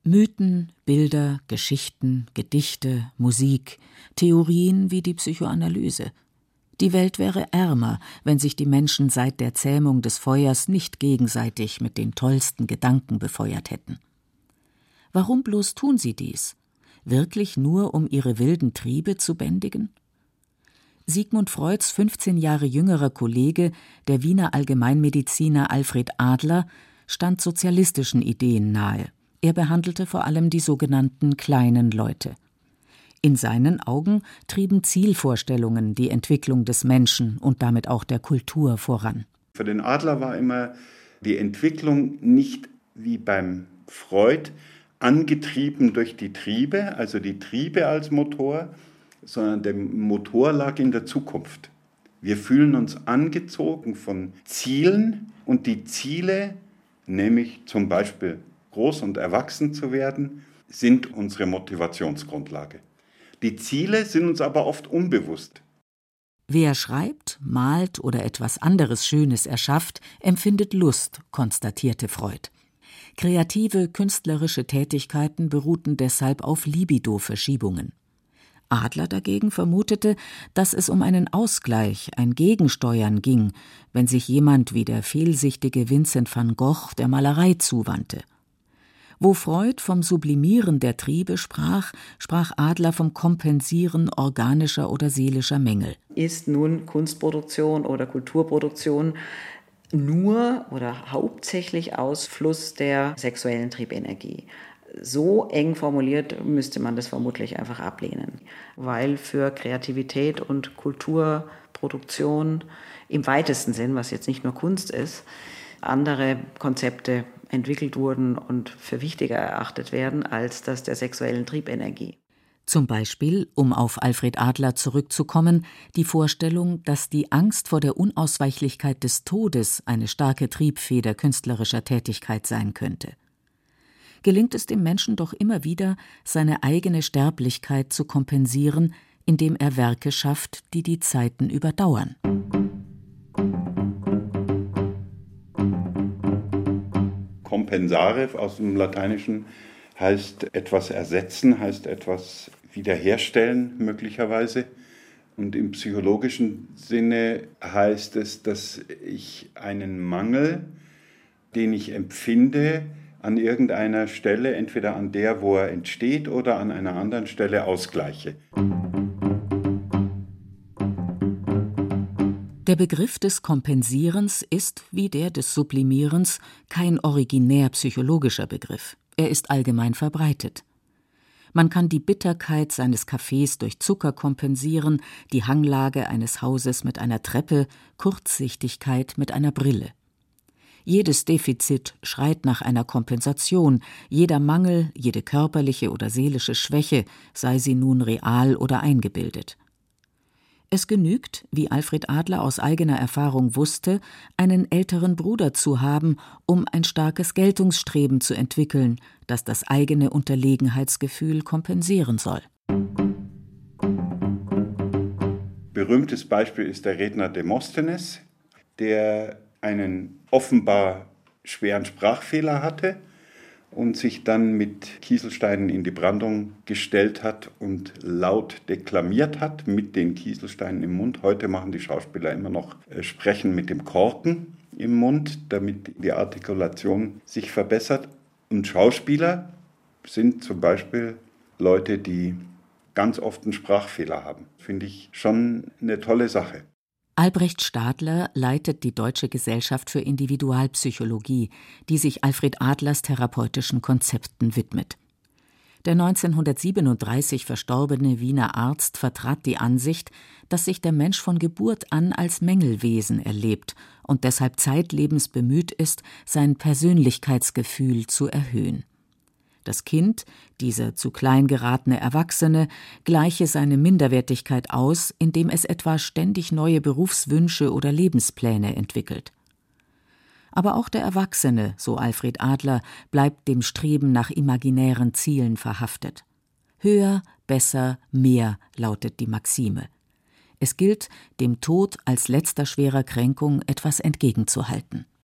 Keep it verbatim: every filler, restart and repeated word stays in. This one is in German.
Mythen, Bilder, Geschichten, Gedichte, Musik, Theorien wie die Psychoanalyse. Die Welt wäre ärmer, wenn sich die Menschen seit der Zähmung des Feuers nicht gegenseitig mit den tollsten Gedanken befeuert hätten. Warum bloß tun sie dies? Wirklich nur, um ihre wilden Triebe zu bändigen? Sigmund Freuds fünfzehn Jahre jüngerer Kollege, der Wiener Allgemeinmediziner Alfred Adler, stand sozialistischen Ideen nahe. Er behandelte vor allem die sogenannten kleinen Leute. In seinen Augen trieben Zielvorstellungen die Entwicklung des Menschen und damit auch der Kultur voran. Für den Adler war immer die Entwicklung nicht wie beim Freud angetrieben durch die Triebe, also die Triebe als Motor, sondern der Motor lag in der Zukunft. Wir fühlen uns angezogen von Zielen und die Ziele, nämlich zum Beispiel groß und erwachsen zu werden, sind unsere Motivationsgrundlage. Die Ziele sind uns aber oft unbewusst. Wer schreibt, malt oder etwas anderes Schönes erschafft, empfindet Lust, konstatierte Freud. Kreative, künstlerische Tätigkeiten beruhten deshalb auf Libido-Verschiebungen. Adler dagegen vermutete, dass es um einen Ausgleich, ein Gegensteuern ging, wenn sich jemand wie der fehlsichtige Vincent van Gogh der Malerei zuwandte. Wo Freud vom Sublimieren der Triebe sprach, sprach Adler vom Kompensieren organischer oder seelischer Mängel. Ist nun Kunstproduktion oder Kulturproduktion nur oder hauptsächlich Ausfluss der sexuellen Triebenergie? So eng formuliert müsste man das vermutlich einfach ablehnen, weil für Kreativität und Kulturproduktion im weitesten Sinn, was jetzt nicht nur Kunst ist, andere Konzepte entwickelt wurden und für wichtiger erachtet werden als das der sexuellen Triebenergie. Zum Beispiel, um auf Alfred Adler zurückzukommen, die Vorstellung, dass die Angst vor der Unausweichlichkeit des Todes eine starke Triebfeder künstlerischer Tätigkeit sein könnte. Gelingt es dem Menschen doch immer wieder, seine eigene Sterblichkeit zu kompensieren, indem er Werke schafft, die die Zeiten überdauern. Compensare aus dem Lateinischen heißt etwas ersetzen, heißt etwas wiederherstellen möglicherweise. Und im psychologischen Sinne heißt es, dass ich einen Mangel, den ich empfinde, an irgendeiner Stelle, entweder an der, wo er entsteht, oder an einer anderen Stelle ausgleiche. Der Begriff des Kompensierens ist, wie der des Sublimierens, kein originär psychologischer Begriff. Er ist allgemein verbreitet. Man kann die Bitterkeit seines Kaffees durch Zucker kompensieren, die Hanglage eines Hauses mit einer Treppe, Kurzsichtigkeit mit einer Brille. Jedes Defizit schreit nach einer Kompensation, jeder Mangel, jede körperliche oder seelische Schwäche, sei sie nun real oder eingebildet. Es genügt, wie Alfred Adler aus eigener Erfahrung wusste, einen älteren Bruder zu haben, um ein starkes Geltungsstreben zu entwickeln, das das eigene Unterlegenheitsgefühl kompensieren soll. Berühmtes Beispiel ist der Redner Demosthenes, der einen offenbar schweren Sprachfehler hatte und sich dann mit Kieselsteinen in die Brandung gestellt hat und laut deklamiert hat mit den Kieselsteinen im Mund. Heute machen die Schauspieler immer noch äh, Sprechen mit dem Korken im Mund, damit die Artikulation sich verbessert. Und Schauspieler sind zum Beispiel Leute, die ganz oft einen Sprachfehler haben. Finde ich schon eine tolle Sache. Albrecht Stadler leitet die Deutsche Gesellschaft für Individualpsychologie, die sich Alfred Adlers therapeutischen Konzepten widmet. Der neunzehnhundertsiebenunddreißig verstorbene Wiener Arzt vertrat die Ansicht, dass sich der Mensch von Geburt an als Mängelwesen erlebt und deshalb zeitlebens bemüht ist, sein Persönlichkeitsgefühl zu erhöhen. Das Kind, dieser zu klein geratene Erwachsene, gleiche seine Minderwertigkeit aus, indem es etwa ständig neue Berufswünsche oder Lebenspläne entwickelt. Aber auch der Erwachsene, so Alfred Adler, bleibt dem Streben nach imaginären Zielen verhaftet. Höher, besser, mehr lautet die Maxime. Es gilt, dem Tod als letzter schwerer Kränkung etwas entgegenzuhalten.